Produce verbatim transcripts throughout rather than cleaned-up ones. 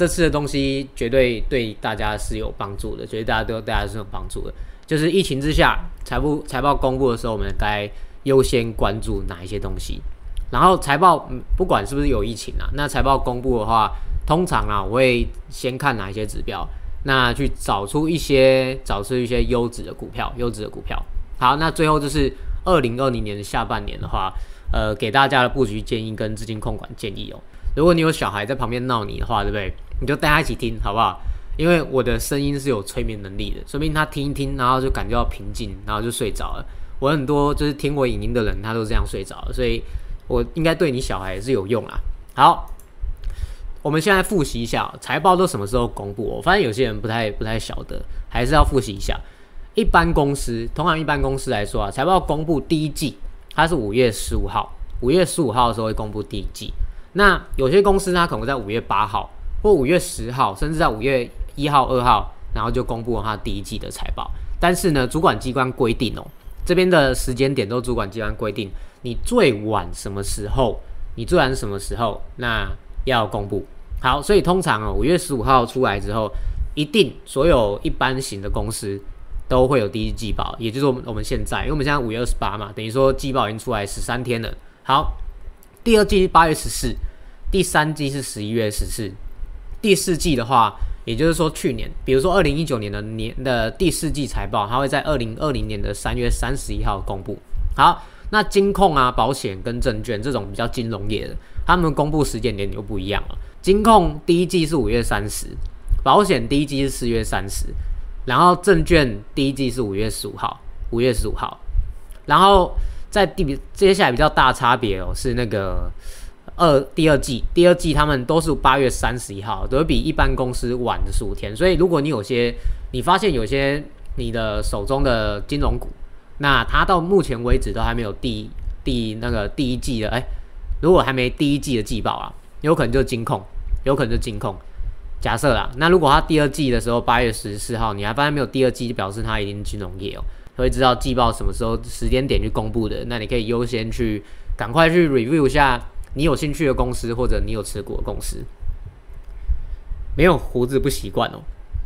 这次的东西绝对对大家是有帮助的，绝对大家对大家是有帮助的。就是疫情之下，财报财报公布的时候，我们该优先关注哪一些东西？然后财报不管是不是有疫情啊，那财报公布的话，通常啊，我会先看哪一些指标，那去找出一些找出一些优质的股票，优质的股票。好，那最后就是二零二零年的下半年的话，呃，给大家的布局建议跟资金控管建议哦。如果你有小孩在旁边闹你的话，对不对？你就带他一起听，好不好？因为我的声音是有催眠能力的，说不定他听一听，然后就感觉到平静，然后就睡着了。我很多就是听我影音的人，他都这样睡着了，所以我应该对你小孩也是有用啦。好，我们现在复习一下财报都什么时候公布？我发现有些人不太不太晓得，还是要复习一下。一般公司，通常一般公司来说啊，财报公布第一季，它是五月十五号，五月十五号的时候会公布第一季。那有些公司它可能在五月八号或五月十号，甚至在五月一号、二号，然后就公布了它第一季的财报。但是呢，主管机关规定哦，这边的时间点都主管机关规定，你最晚什么时候，你最晚什么时候，那要公布。好，所以通常哦，五月十五号出来之后，一定所有一般型的公司都会有第一季报，也就是我们我们现在，因为我们现在五月二十八嘛，等于说季报已经出来十三天了。好，第二季是八月十四，第三季是十一月十四，第四季的话，也就是说去年，比如说二零一九年的年的第四季财报，它会在二零二零年的三月三十一号公布。好，那金控啊、保险跟证券这种比较金融业的，他们公布时间点就不一样了。金控第一季是五月三十，保险第一季是四月三十。然后证券第一季是五月十五号，五月十五号，然后在第接下来比较大差别哦，是那个二第二季，第二季他们都是八月三十一号，都会比一般公司晚的十五天。所以如果你有些你发现有些你的手中的金融股，那它到目前为止都还没有第第那个第一季的，哎，如果还没第一季的季报啊，有可能就是金控，有可能就是金控。假设啦，那如果他第二季的时候八月十四号，你还发现没有第二季，就表示他已经金融业哦，会知道季报什么时候时间点去公布的。那你可以优先去赶快去 review 一下你有兴趣的公司或者你有持股的公司。没有胡子不习惯哦。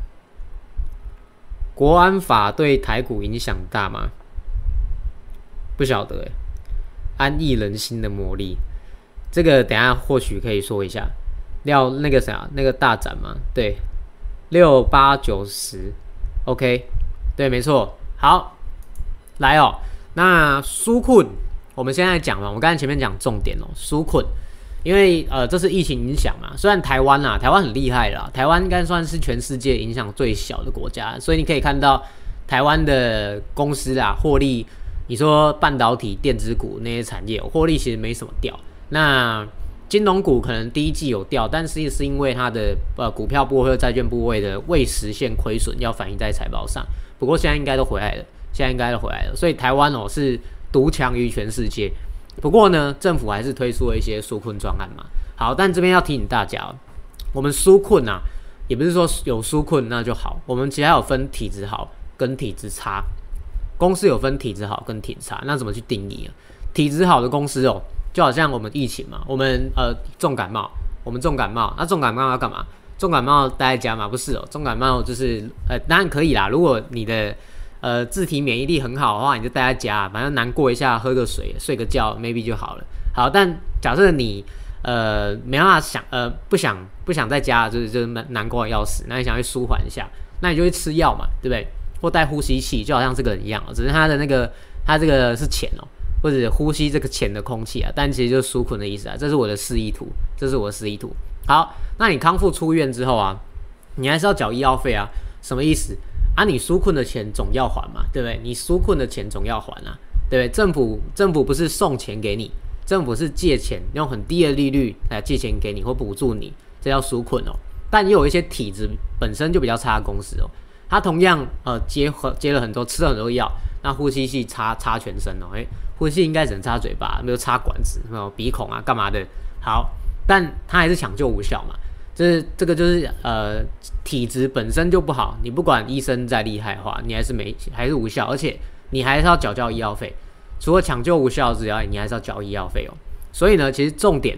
国安法对台股影响大吗？不晓得耶，安逸人心的魔力，这个等一下或许可以说一下。要那个啥，那个大展嘛，对，六八九十 ，OK， 对，没错。好，来哦，那纾困，我们现在讲了，我刚才前面讲重点哦，纾困，因为呃这是疫情影响嘛，虽然台湾啦，台湾很厉害啦，台湾应该算是全世界影响最小的国家，所以你可以看到台湾的公司啊获利，你说半导体、电子股那些产业获利其实没什么掉，那金融股可能第一季有掉，但是是因为它的呃股票部位和债券部位的未实现亏损要反映在财报上。不过现在应该都回来了，现在应该都回来了，所以台湾哦是独强于全世界。不过呢，政府还是推出了一些纾困专案嘛。好，但这边要提醒大家哦，我们纾困啊，也不是说有纾困那就好，我们其实还有分体质好跟体质差。公司有分体质好跟体质差，那怎么去定义啊？体质好的公司哦。就好像我们疫情嘛，我们呃重感冒，我们重感冒，那重感冒要干嘛？重感冒待在家嘛？不是哦，重感冒就是呃当然可以啦，如果你的呃自体免疫力很好的话，你就待在家，反正难过一下，喝个水，睡个觉 ，maybe 就好了。好，但假设你呃没办法想呃不想不想在家，就是就是难过的要死，那你想去舒缓一下，那你就会吃药嘛，对不对？或带呼吸器，就好像这个人一样，只是他的那个他这个是钱哦。或者呼吸这个浅的空气啊，但其实就是纾困的意思啊，这是我的示意图，这是我的示意图。好，那你康复出院之后啊，你还是要缴医药费啊，什么意思啊？你纾困的钱总要还嘛，对不对？你纾困的钱总要还啊，对不对？政府政府不是送钱给你，政府是借钱，用很低的利率来借钱给你或补助你，这叫纾困哦。但也有一些体质本身就比较差的公司哦，它同样呃接接了很多吃了很多药，那呼吸器插插全身哦，哎。呼吸应该只能插嘴巴，没有插管子，没有鼻孔啊，干嘛的？好，但它还是抢救无效嘛。这这个就是呃体质本身就不好，你不管医生再厉害的话，你还是没还是无效，而且你还是要缴交医药费。除了抢救无效之外，你还是要缴医药费哦。所以呢，其实重点哦，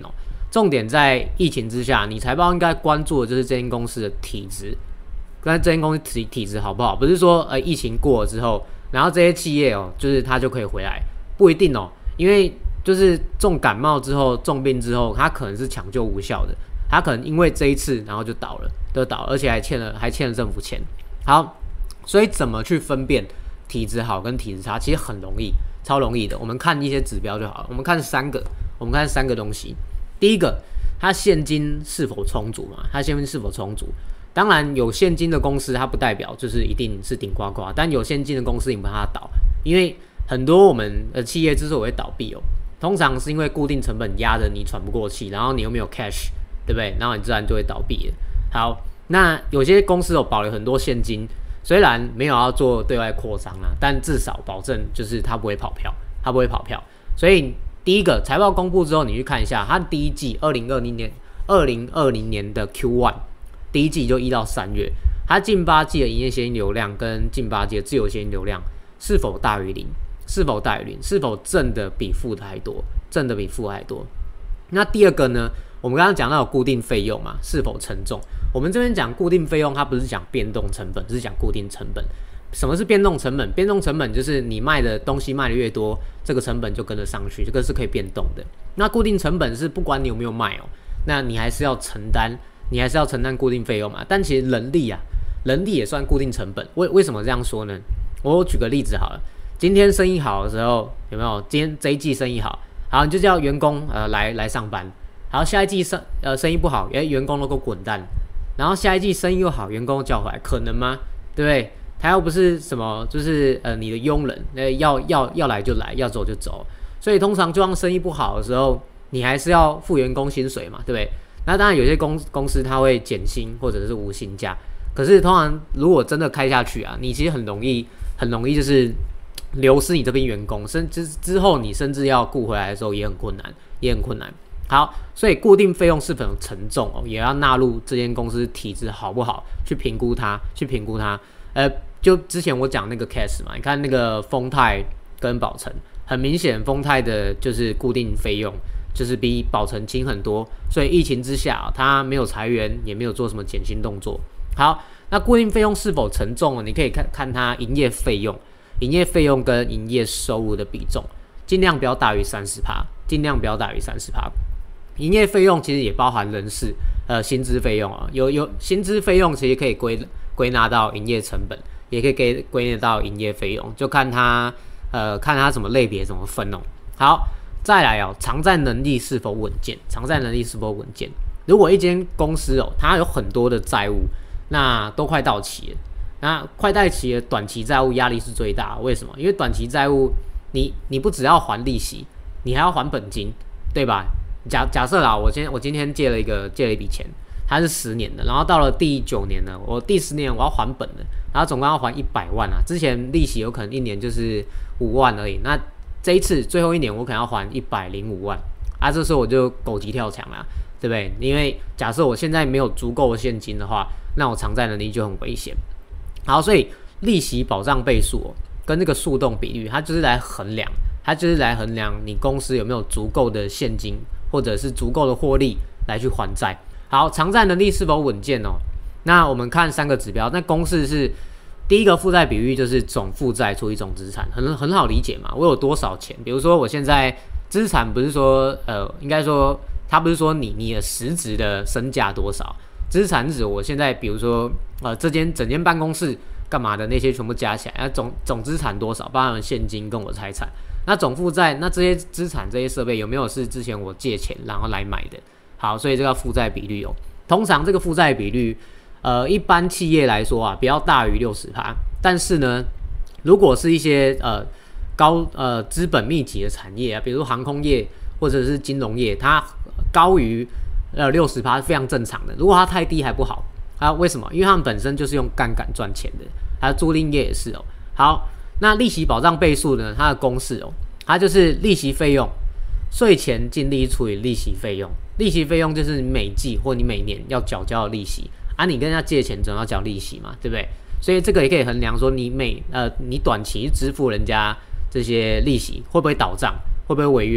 重点在疫情之下，你财报应该关注的就是这间公司的体质，跟这间公司体体质好不好？不是说呃疫情过了之后，然后这些企业哦，就是它就可以回来，不一定哦，因为就是重感冒之后、重病之后，它可能是抢救无效的，它可能因为这一次然后就倒了，就倒了，而且还欠了还欠了政府钱。好，所以怎么去分辨体质好跟体质差？其实很容易，超容易的。我们看一些指标就好了。我们看三个，我们看三个东西。第一个，它现金是否充足嘛？它现金是否充足？当然，有现金的公司，它不代表就是一定是顶呱呱，但有现金的公司你不让它倒，因为很多我们的企业之所以会倒闭哦，通常是因为固定成本压着你喘不过气，然后你又没有 cash， 对不对？然后你自然就会倒闭了。好，那有些公司有保留很多现金，虽然没有要做对外扩张啦，但至少保证就是它不会跑票，它不会跑票。所以第一个财报公布之后，你去看一下它第一季二零二零年二零二零年的 Q 一， 第一季就一到三月，它近八季的营业现金流量跟近八季的自由现金流量是否大于零？是否大于零？是否正的比负的还多？正的比负还多？那第二个呢？我们刚刚讲到有固定费用嘛，是否沉重？我们这边讲固定费用，它不是讲变动成本，是讲固定成本。什么是变动成本？变动成本就是你卖的东西卖的越多，这个成本就跟着上去，这个是可以变动的。那固定成本是不管你有没有卖哦，那你还是要承担，你还是要承担固定费用嘛。但其实人力啊，人力也算固定成本。为为什么这样说呢？我举个例子好了，今天生意好的时候，有没有？今天这一季生意好，好你就叫员工呃来来上班。好，下一季生呃生意不好，哎，员工都给我滚蛋。然后下一季生意又好，员工叫回来，可能吗？对不对？他又不是什么，就是呃你的佣人，呃要要要来就来，要走就走。所以通常就算生意不好的时候，你还是要付员工薪水嘛，对不对？那当然有些公公司它会减薪或者是无薪假，可是通常如果真的开下去啊，你其实很容易很容易就是流失你这边员工，甚至之后你甚至要雇回来的时候也很困难，也很困难。好，所以固定费用是否沉重哦，也要纳入这间公司体质好不好，去评估它，去评估它。呃，就之前我讲那个 case 嘛，你看那个丰泰跟宝成，很明显丰泰的就是固定费用就是比宝成轻很多，所以疫情之下，它没有裁员，也没有做什么减薪动作。好，那固定费用是否沉重呢？你可以看看它营业费用，营业费用跟营业收入的比重，尽量不要大于 百分之三十， 尽量不要大于 百分之三十。营业费用其实也包含人事，呃，薪资费用啊，有有薪资费用其实可以归归纳到营业成本，也可以归归纳到营业费用，就看它呃看它什么类别怎么分哦。好，再来哦，偿债能力是否稳健？偿债能力是否稳健？如果一间公司哦，它有很多的债务，那都快到期了，那快到期的短期债务压力是最大的。为什么？因为短期债务你你不只要还利息，你还要还本金，对吧？假假设啦，我今天我今天借了一个借了一笔钱，它是十年的，然后到了第九年呢，我第十年我要还本了，然后总共要还一百万啊。之前利息有可能一年就是五万而已，那这一次最后一年我可能要还一百零五万啊，这时候我就狗急跳墙啦，对不对？因为假设我现在没有足够的现金的话，那我偿债能力就很危险。好，所以利息保障倍数、哦、跟这个速动比率，它就是来衡量，它就是来衡量你公司有没有足够的现金。或者是足够的获利来去还债。好，偿债能力是否稳健哦？那我们看三个指标，那公式是第一个负债比率就是总负债除以总资产，很很好理解嘛。我有多少钱？比如说我现在资产不是说呃，应该说它不是说你你的实质的身价多少，资产指我现在比如说呃这间整间办公室干嘛的那些全部加起来，那总总资产多少？包含现金跟我财产。那总负债，那这些资产、这些设备有没有是之前我借钱然后来买的？好，所以这个负债比率哦，通常这个负债比率，呃，一般企业来说啊，不要大于 百分之六十。但是呢，如果是一些呃高呃资本密集的产业啊，比如航空业或者是金融业，它高于呃 百分之六十 是非常正常的。如果它太低还不好啊，为什么？因为他们本身就是用杠杆赚钱的，还有租赁业也是哦。好。那利息保障倍数呢？它的公式哦，它就是利息费用税前净利除以利息费用。利息费用就是你每季或你每年要缴交的利息啊，你跟人家借钱总要缴利息嘛，对不对？所以这个也可以衡量说你每呃你短期支付人家这些利息会不会倒账，会不会违约，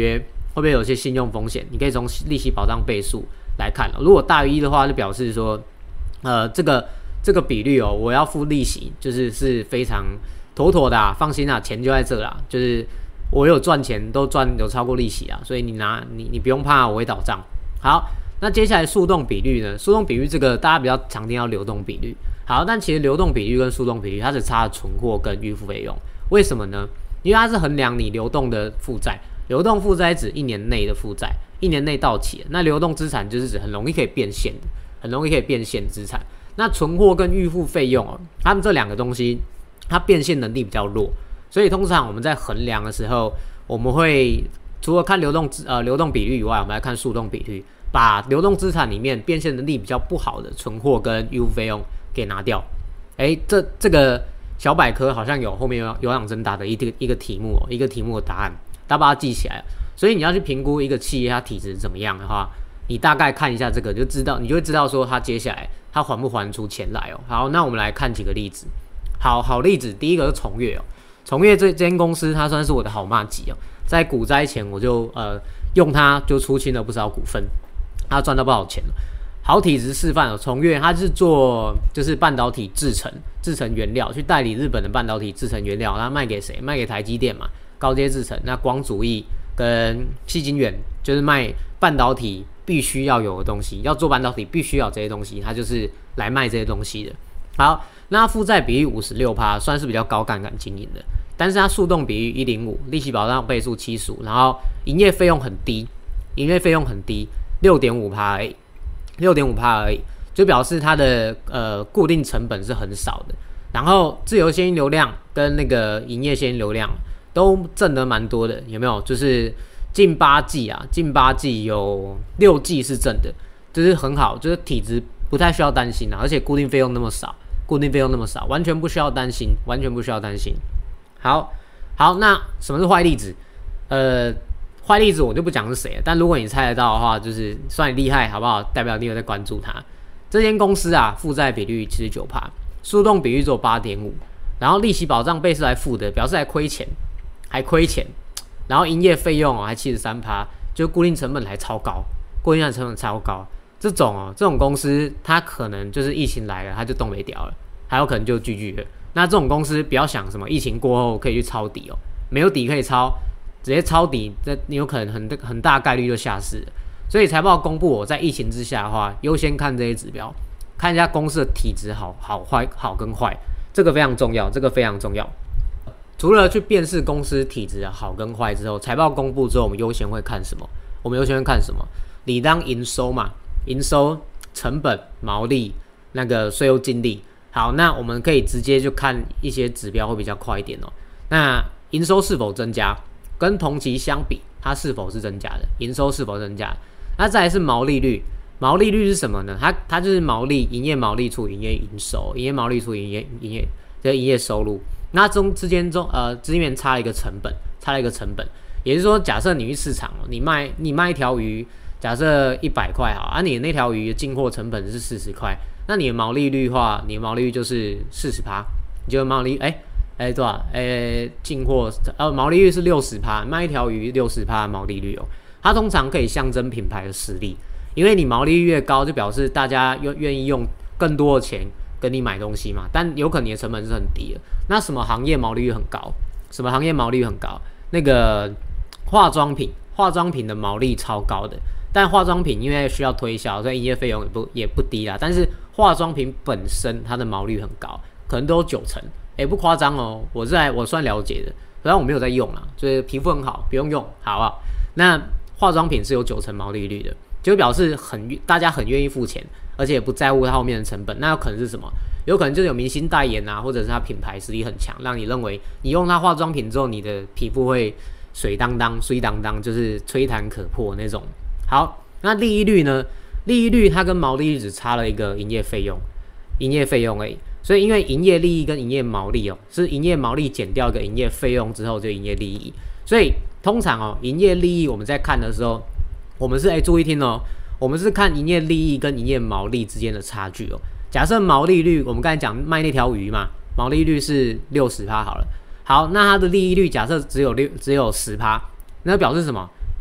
会不会有些信用风险？你可以从利息保障倍数来看、哦、如果大于一的话，就表示说，呃，这个这个比率哦，我要付利息，就是是非常妥妥的啊，放心啊，钱就在这啦，就是我有赚钱，都赚有超过利息啊，所以你拿你你不用怕我会倒账。好，那接下来速动比率呢？速动比率这个大家比较常听到流动比率，好，但其实流动比率跟速动比率它只差了存货跟预付费用，为什么呢？因为它是衡量你流动的负债。流动负债指一年内的负债，一年内到期了。那流动资产就是指很容易可以变现的，很容易可以变现资产。那存货跟预付费用哦，他们这两个东西，它变现能力比较弱，所以通常我们在衡量的时候，我们会除了看流动呃流动比率以外，我们来看速动比率，把流动资产里面变现能力比较不好的存货跟预付费用给拿掉。哎，这这个小百科好像有后面有有氧真答的一个一个题目哦，一个题目的答案。大家把它记起来，所以你要去评估一个企业它体质怎么样的话，你大概看一下这个就知道，你就会知道说它接下来它还不还出钱来哦。好，那我们来看几个例子。好好例子，第一个是崇越哦，崇越这间公司它算是我的好麻吉哦，在股灾前我就呃用它就出清了不少股份，它赚到不少钱了。好体质示范哦，崇越它是做就是半导体制程制程原料，去代理日本的半导体制程原料，然后卖给谁？卖给台积电嘛。高阶制程，那光主义跟矽晶圆就是卖半导体必须要有的东西，要做半导体必须要有这些东西，它就是来卖这些东西的。好，那负债比率 百分之五十六， 算是比较高杠杆经营的，但是它速动比率一百零五，利息保障倍数七十五，然后营业费用很低，营业费用很低 百分之六点五 而已 百分之六点五 而已，就表示它的呃固定成本是很少的，然后自由现金流量跟那个营业现金流量都挣得蛮多的，有没有？就是近八季啊，近八季有六季是正的，就是很好，就是体质不太需要担心啊，而且固定费用那么少，固定费用那么少，完全不需要担心，完全不需要担心。好，好，那什么是坏例子？呃，坏例子我就不讲是谁了，但如果你猜得到的话，就是算你厉害，好不好？代表你有在关注它。这间公司啊，负债比率 百分之七十九， 速动比率只有 八点五， 然后利息保障倍是还负的，表示还亏钱。还亏钱，然后营业费用哦还 百分之七十三， 就固定成本还超高，固定成本超高。这种哦，这种公司它可能就是疫情来了，它就动没掉了，还有可能就 G G 了。那这种公司不要想什么疫情过后可以去抄底哦，没有底可以抄，直接抄底，这你有可能很很大概率就下市了。所以财报公布我在疫情之下的话，优先看这些指标，看一下公司的体质好好坏好跟坏，这个非常重要，这个非常重要。除了去辨识公司体质好跟坏之后，财报公布之后，我们优先会看什么？我们优先会看什么？理当营收嘛，营收、成本、毛利、那个税后净利。好，那我们可以直接就看一些指标会比较快一点哦。那营收是否增加，跟同期相比，它是否是增加的？营收是否增加？那再来是毛利率，毛利率是什么呢？它它就是毛利，营业毛利除营业营收，营业毛利除营业营业这营业收入。那中之间中呃之间差了一个成本，差了一个成本，也就是说，假设你去市场，你卖你卖一条鱼，假设一百块好，啊，你的那条鱼的进货成本是四十块，那你的毛利率的话，你的毛利率就是四十趴，你就毛利哎哎多少哎进货呃毛利率是六十趴，卖一条鱼六十趴毛利率哦，它通常可以象征品牌的实力，因为你毛利率越高，就表示大家愿愿意用更多的钱跟你买东西嘛，但有可能你的成本是很低的。那什么行业毛利率很高？什么行业毛利率很高？那个化妆品，化妆品的毛利超高的。但化妆品因为需要推销，所以营业费用也不也不低啦。但是化妆品本身它的毛利率很高，可能都有九成，哎，不夸张哦。我在我算了解的，然后我没有在用啦，就是皮肤很好，不用用，好不好？那化妆品是有九成毛利率的，就表示很大家很愿意付钱，而且也不在乎它后面的成本。那有可能是什么？有可能就是有明星代言啊，或者是它品牌实力很强，让你认为你用它化妆品之后，你的皮肤会水当当、水当当，就是吹弹可破那种。好，那利益率呢？利益率它跟毛利率只差了一个营业费用，营业费用而已。所以因为营业利益跟营业毛利哦，是营业毛利减掉一个营业费用之后就营业利益。所以通常哦，营业利益我们在看的时候，我们是哎注意听哦，我们是看营业利益跟营业毛利之间的差距哦。假设毛利率，我们刚才讲卖那条鱼嘛，毛利率是 百分之六十 好了。好，那它的利益率假设只有六只有 百分之十， 那表示什么？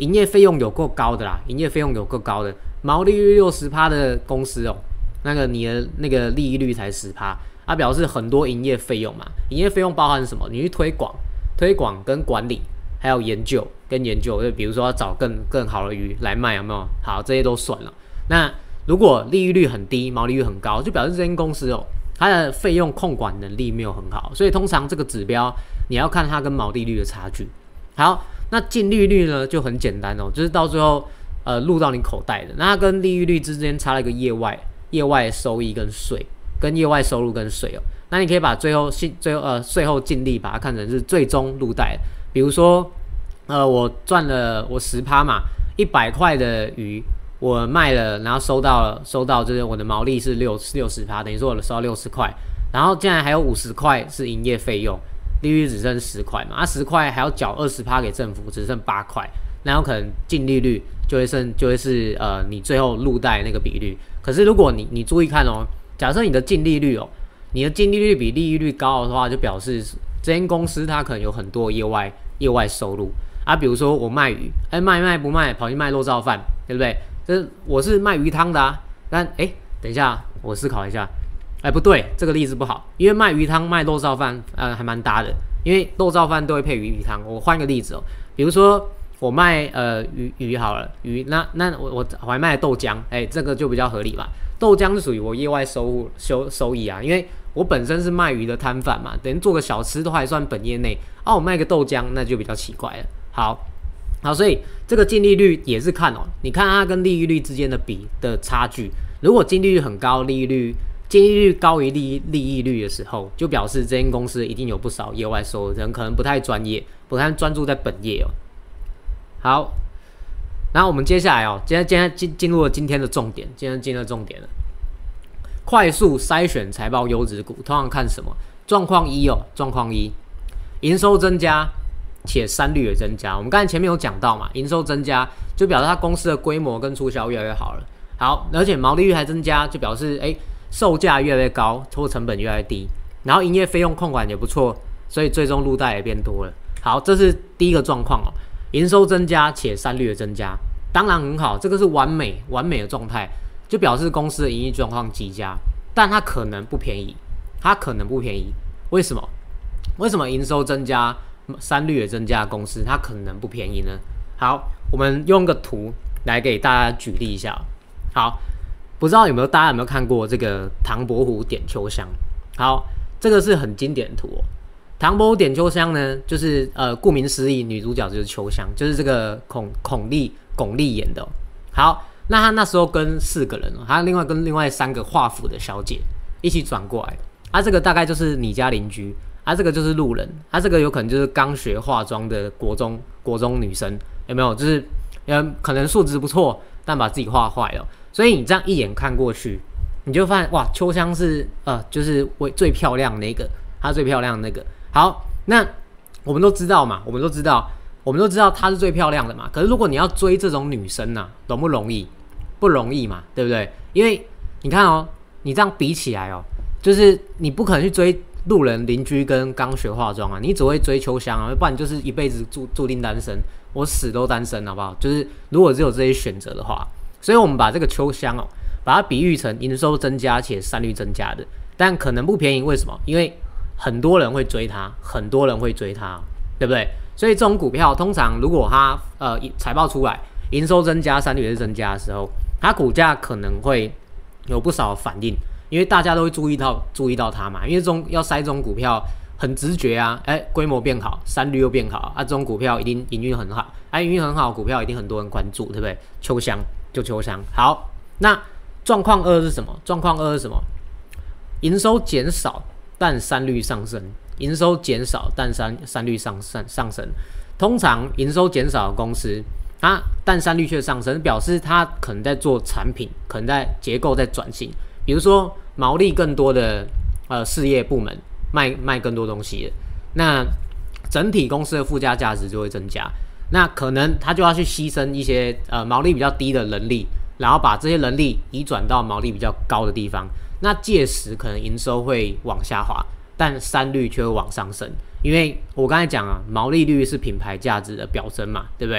营业费用有够高的啦，营业费用有够高的，毛利率 百分之六十 的公司哦，那个你的那个利率才 百分之十， 它表示很多营业费用嘛，营业费用包含什么？你去推广、推广跟管理，还有研究跟研究，就比如说要找更更好的鱼来卖，有没有？好，这些都算了。那如果利率很低，毛利率很高，就表示这间公司哦，它的费用控管能力没有很好，所以通常这个指标你要看它跟毛利率的差距。好，那净利率呢就很简单哦，就是到最后呃入到你口袋的，那它跟利率之间差了一个业外业外收益跟税，跟业外收入跟税哦。那你可以把最后最后呃税后净利把它看成是最终入袋的，比如说呃我赚了我 百分之十 嘛，一百块的鱼我卖了，然后收到了收到就是我的毛利是六十 百分之六十， 等于说我收到六十块，然后竟然还有五十块是营业费用，利率只剩十块嘛，啊十块还要缴 百分之二十 给政府，只剩八块，然后可能净利率就会剩就会是呃你最后入袋那个比率。可是如果你你注意看哦，假设你的净利率哦，你的净利率比利率高的话，就表示这间公司它可能有很多业外业外收入啊，比如说我卖鱼，哎卖卖不卖，跑去卖肉燥饭，对不对？这我是卖鱼汤的啊，但哎等一下我思考一下。哎，不对，这个例子不好，因为卖鱼汤、卖肉燥饭，呃，还蛮搭的。因为肉燥饭都会配鱼鱼汤。我换个例子哦，比如说我卖呃鱼鱼好了，鱼那那我我我还卖豆浆，哎，这个就比较合理吧。豆浆是属于我业外收入收收益啊，因为我本身是卖鱼的摊贩嘛，等于做个小吃都还算本业内啊，我卖个豆浆那就比较奇怪了。好，好，所以这个净利率也是看哦，你看它跟利率之间的比的差距，如果净利率很高，利率净利率高于利利益率的时候，就表示这间公司一定有不少业外收入，人可能不太专业，不太专注在本业哦。好，然后我们接下来哦，今天今天进进入了今天的重点，今天进入了重点了。快速筛选财报优质股，通常看什么？状况一哦，状况一，营收增加且三率也增加。我们刚才前面有讲到嘛，营收增加就表示它公司的规模跟促销越来越好了。好，而且毛利率还增加，就表示哎。售价越来越高，或成本越来越低，然后营业费用控管也不错，所以最终入袋也变多了。好，这是第一个状况哦，营收增加且善率的增加，当然很好，这个是完美完美的状态，就表示公司的营运状况极佳，但它可能不便宜，它可能不便宜，为什么？为什么营收增加、善率也增加的公司它可能不便宜呢？好，我们用个图来给大家举例一下。好。不知道有没有大家有没有看过这个唐伯虎点秋香？好，这个是很经典的图哦。唐伯虎点秋香呢，就是呃，顾名思义，女主角就是秋香，就是这个孔孔丽巩俐演的哦。好，那她那时候跟四个人哦，她另外跟另外三个画府的小姐一起转过来，啊，这个大概就是你家邻居，啊，这个就是路人，啊，这个有可能就是刚学化妆的国中国中女生，有没有？就是呃，可能素质不错，但把自己画坏了。所以你这样一眼看过去，你就发现哇，秋香是呃，就是最漂亮那个，她最漂亮那个。好，那我们都知道嘛，我们都知道，我们都知道她是最漂亮的嘛。可是如果你要追这种女生啊，容不容易？不容易嘛，对不对？因为你看哦，你这样比起来哦，就是你不可能去追路人、邻居跟刚学化妆啊，你只会追秋香啊，不然你就是一辈子注注定单身，我死都单身，好不好？就是如果只有这些选择的话。所以我们把这个秋香哦，把它比喻成营收增加且善率增加的，但可能不便宜。为什么？因为很多人会追它，很多人会追它，对不对？所以这种股票通常如果它呃财报出来，营收增加、善率也是增加的时候，它股价可能会有不少反应，因为大家都会注意到注意到它嘛。因为这种要筛这种股票很直觉啊，哎，规模变好，善率又变好啊，这种股票一定营运很好，哎，营运很好，股票一定很多人关注，对不对？秋香。就秋香。好，那状况二是什么？状况二是什么？营收减少，但善率上升。营收减少，但善善率上上上升。通常营收减少的公司，它但善率却上升，表示它可能在做产品，可能在结构在转型。比如说毛利更多的呃事业部门卖卖更多东西了，那整体公司的附加价值就会增加。那可能他就要去牺牲一些呃毛利比较低的人力，然后把这些人力移转到毛利比较高的地方。那届时可能营收会往下滑，但善率却会往上升。因为我刚才讲啊，毛利率是品牌价值的表征嘛，对不对？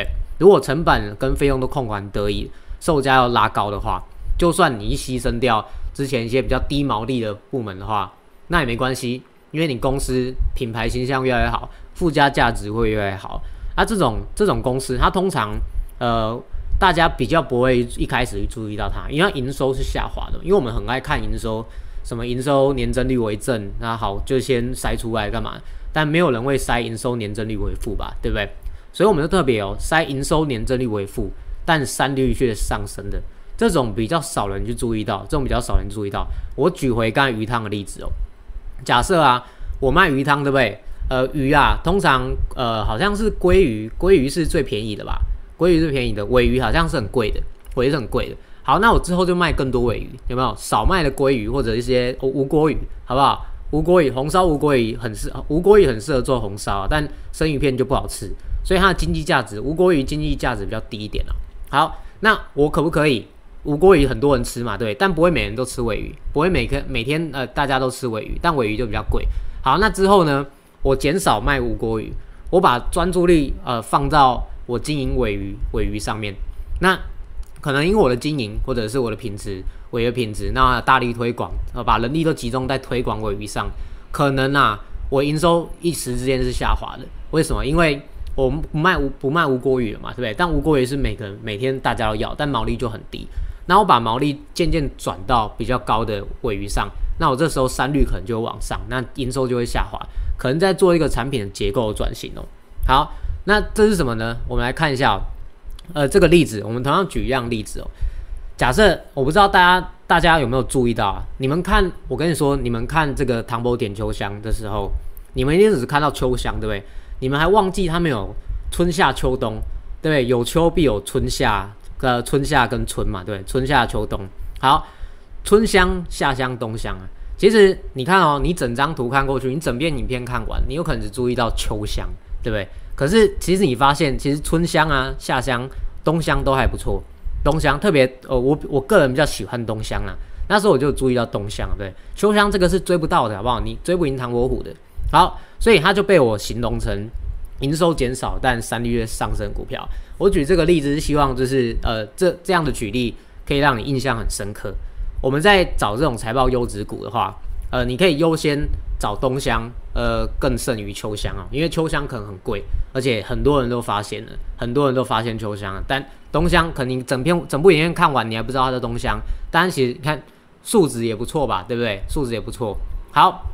如果成本跟费用都控管得宜，售价要拉高的话，就算你一牺牲掉之前一些比较低毛利的部门的话，那也没关系，因为你公司品牌形象越来越好，附加价值会越来越好。那、啊、这种这种公司，它通常呃大家比较不会一开始去注意到它，因为它营收是下滑的，因为我们很爱看营收，什么营收年增率为正，那好就先筛出来干嘛？但没有人会筛营收年增率为负吧，对不对？所以我们就特别哦，筛营收年增率为负，但三率却上升的，这种比较少人去注意到，这种比较少人注意到。我举回刚才鱼汤的例子哦，假设啊，我卖鱼汤，对不对？呃，鱼啊，通常呃好像是鲑鱼，鲑鱼是最便宜的吧？鲑鱼是便宜的，鲔鱼好像是很贵的，鲔鱼是很贵的。好，那我之后就卖更多鲔鱼，有没有？少卖的鲑鱼或者一些无锅鱼，好不好？无锅鱼红烧无锅鱼很适，无锅鱼很适合做红烧，但生鱼片就不好吃，所以它的经济价值，无锅鱼经济价值比较低一点啊。好，那我可不可以？无锅鱼很多人吃嘛，对，但不会每人都吃鲔鱼，不会每个每天呃大家都吃鲔鱼，但鲔鱼就比较贵。好，那之后呢，我减少卖无锅鱼，我把专注力呃放到我经营鲔鱼鲔鱼上面。那可能因为我的经营或者是我的品质，鲔鱼的品质，那大力推广，呃，把人力都集中在推广鲔鱼上，可能啊，我营收一时之间是下滑的。为什么？因为我们不卖无不卖无锅鱼了嘛，对不对？但无锅鱼是每个每天大家都要，但毛利就很低。那我把毛利渐渐转到比较高的鲔鱼上，那我这时候三率可能就会往上，那营收就会下滑，可能在做一个产品的结构的转型哦。好，那这是什么呢？我们来看一下哦，呃，这个例子，我们同样举一样例子哦。假设我不知道大家大家有没有注意到啊？你们看，我跟你说，你们看这个唐伯点秋香的时候，你们一定只看到秋香，对不对？你们还忘记他们有春夏秋冬，对不对？有秋必有春夏。呃，春夏跟春嘛，对，春夏秋冬。好，春香、夏香、冬香啊。其实你看哦，你整张图看过去，你整遍影片看完，你有可能只注意到秋香，对不对？可是其实你发现，其实春香啊、夏香、冬香都还不错。冬香特别，呃，我我个人比较喜欢冬香啊。那时候我就注意到冬香，对，秋香这个是追不到的，好不好？你追不赢唐伯虎的。好，所以它就被我形容成营收减少但三率上升股票。我举这个例子是希望就是呃这这样的举例可以让你印象很深刻。我们在找这种财报优质股的话，呃，你可以优先找冬香，呃，更胜于秋香啊，因为秋香可能很贵，而且很多人都发现了，很多人都发现秋香了，但冬香可能你整篇整部影片看完，你还不知道它是冬香，但其实你看数值也不错吧，对不对？数值也不错。好，